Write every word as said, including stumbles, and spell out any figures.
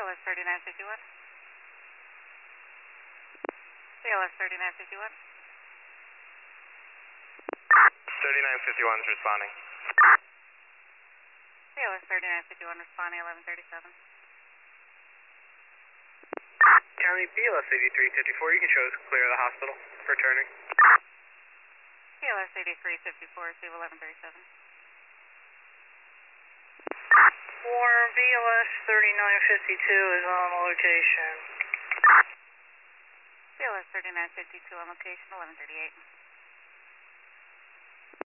S thirty-nine fifty-one. C L S thirty-nine fifty-one. thirty-nine fifty-one is responding. C L S thirty-nine fifty-one responding eleven thirty-seven. County B L S eighty-three fifty-four, you can show us clear of the hospital for turning. C L S eighty-three fifty-four, receive eleven thirty-seven. Warren, B L S thirty-nine fifty-two is on location. C L S thirty-nine fifty-two on location, eleven thirty-eight.